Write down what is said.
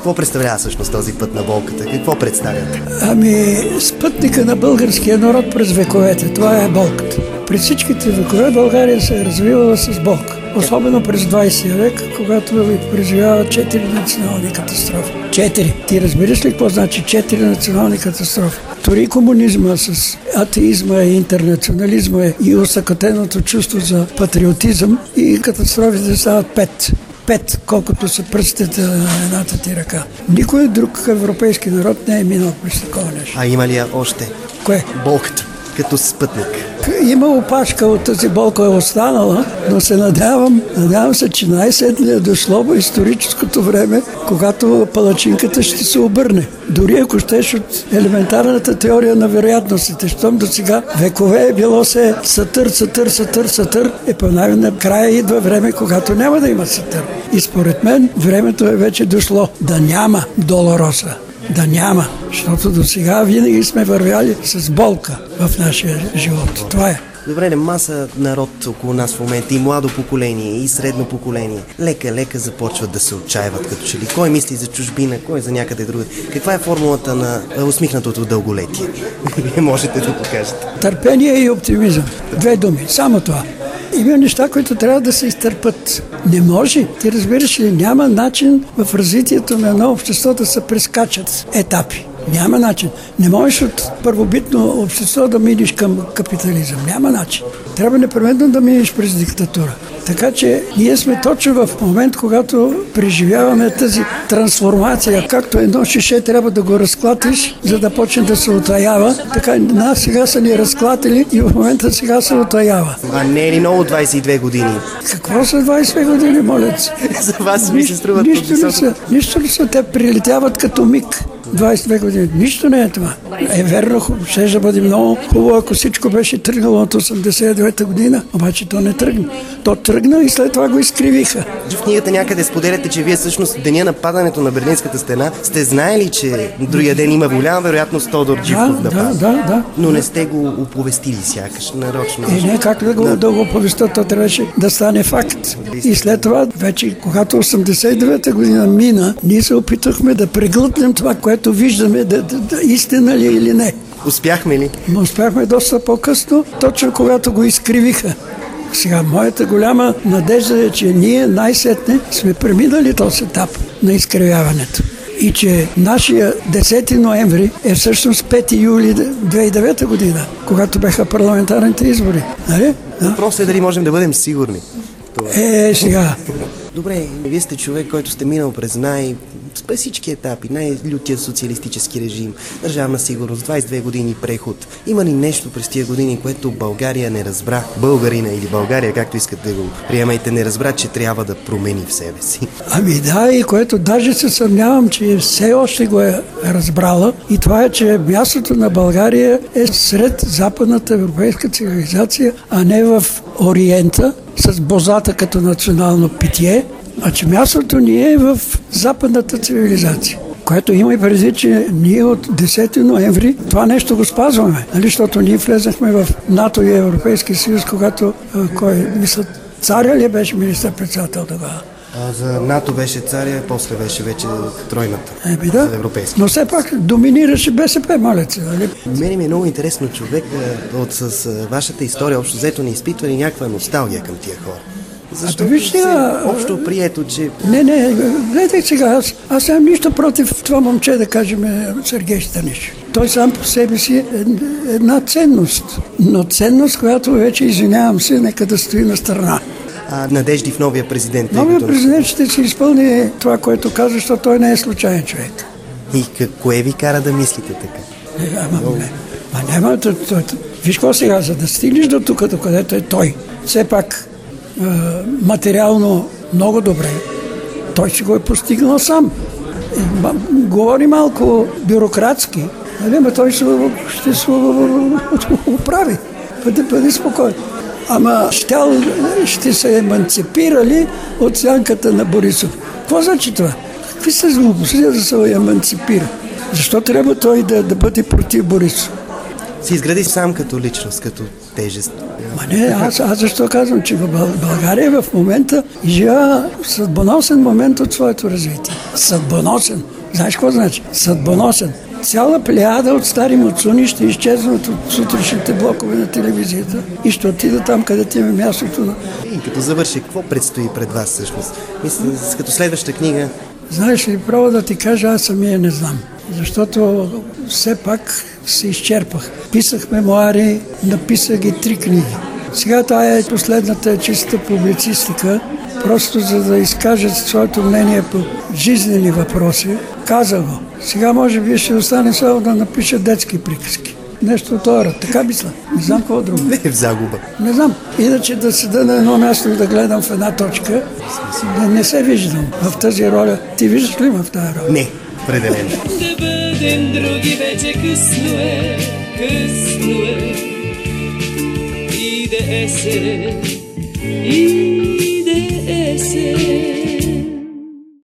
Какво представлява всъщност този път на болката? Какво представяте? Спътника на българския народ през вековете. Това е болката. През всичките векове България се е развивала с болка. Особено през 20 век, когато преживява 4 национални катастрофи. 4. Ти разбираш ли какво значи 4 национални катастрофи? Дори комунизма с атеизма и интернационализма и усъкътеното чувство за патриотизъм и катастрофите стават 5. 5, колкото са пръстите на едната ти ръка. Никой друг европейски народ не е минал през такова нещо. А има ли я още? Кое? Болката, като спътник. Има опашка от тази болка е останала, но се надявам се, че най-сетне е дошло в историческото време, когато палачинката ще се обърне. Дори ако щеш от елементарната теория на вероятностите, щом до сега векове е било се сатър, накрая идва време, когато няма да има сатър. И според мен времето е вече дошло да няма Долороса. Да няма, защото до сега винаги сме вървяли с болка в нашия живот. Това е. Добре, маса народ около нас в момента, и младо поколение, и средно поколение. Лека започват да се отчаиват като че ли. Кой мисли за чужбина, кой за някъде друга. Каква е формулата на усмихнатото дълголетие? Вие можете да покажете. Търпение и оптимизъм. 2 думи, само това. Има неща, които трябва да се изтърпят. Не може. Ти разбираш ли, няма начин в развитието на едно общество да се прескачат етапи. Няма начин. Не можеш от първобитно общество да минеш към капитализъм. Няма начин. Трябва непременно да минеш през диктатура. Така че ние сме точно в момент, когато преживяваме тази трансформация. Както едно шише трябва да го разклатиш, за да почне да се отаява. Така нас сега са ни разклатили и в момента сега се отаява. А не е ли много 22 години? Какво са 22 години, моля се? За вас ми се струват нищо ли са? Те прилетяват като миг. 22 години. Нищо не е това. Е верно, ще да бъде много хубаво, ако всичко беше тръгнало от 89-та година, обаче то не тръгна. То тръгна и след това го изкривиха. В книгата някъде споделяте, че вие всъщност деня на падането на Берлинската стена сте знаели, че другия ден има голяма вероятност Тодор Живков да падне. Да. Но не сте го оповестили сякаш, нарочно. Не, как да го оповестя, то трябваше да стане факт. И след това, вече когато 89-та година мина, ние се опитахме да преглътнем това, което виждаме, истина ли или не. Успяхме ли? Успяхме доста по-късно, точно когато го изкривиха. Сега, моята голяма надежда е, че ние най-сетне сме преминали този етап на изкривяването. И че нашия 10 ноември е всъщност 5 юли 2009 година, когато бяха парламентарните избори. Нали? Въпросът е дали можем да бъдем сигурни. Сега. Добре, вие сте човек, който сте минал през всички етапи, най-лютия социалистически режим, държавна сигурност, 22 години преход. Има ли нещо през тия години, което България не разбра, българина или България, както искате да го приемайте, не разбра, че трябва да промени в себе си? И което даже се съмнявам, че все още го е разбрала, и това е, че мястото на България е сред западната европейска цивилизация, а не в Ориента, с бозата като национално питие, а че мястото ни е в западната цивилизация. Което има и преди, че ние от 10 ноември това нещо го спазваме. Защото ние влезахме в НАТО и Европейския съюз, когато царя ли беше министър-председател тогава? За НАТО беше царя, после беше вече тройната. Европейска. Но все пак доминираше БСП, малеца. Нали? Мене ми е много интересно, човек с вашата история общо взето не изпитва ли някаква носталгия към тия хора? Защото общо прието, че... Не, гледай сега, аз нямам нищо против това момче, да кажем Сергей Станишев. Той сам по себе си е една ценност, но ценност, която вече, извинявам се, нека да стои на страна. Надежди в новия президент? Новия президент ще се изпълни това, което казва, защото той не е случайен човек. И кое ви кара да мислите така? Няма. Виж какво сега, за да стигнеш до тук, до където е той, все пак материално много добре, той си го е постигнал сам. Говори малко бюрократски, но той ще се оправи. Бъди спокоен. Ама ще се еманципирали от сянката на Борисов. Какво значи това? Какви са глупости да се еманципира? Защо трябва той да бъде против Борисов? си изгради сам като личност, като тежест. Ма не, аз защо казвам, че в България в момента изживява съдбоносен момент от своето развитие. Съдбоносен. Знаеш какво значи? Съдбоносен. Цяла плеяда от стари муцуни ще изчезнат от сутрешните блокове на телевизията и ще отида там, където има мястото. И като завърши, какво предстои пред вас всъщност? Мисля, като следваща книга. Знаеш ли, право да ти кажа, аз самия не знам. Защото все пак се изчерпах. Писах мемуари, написах ги 3 книги. Сега тая е последната чиста публицистика, просто за да изкажат своето мнение по жизнени въпроси. Каза го. Сега може би ще остане само да напиша детски приказки. Нещо от това. Така мисля. Не знам какво друго. Не е в загуба. Не знам. Иначе да седа на едно място и да гледам в една точка, не се виждам в тази роля. Ти виждаш ли в тази роля? Не, определено. Да бъдем други вече късно е. И да е се.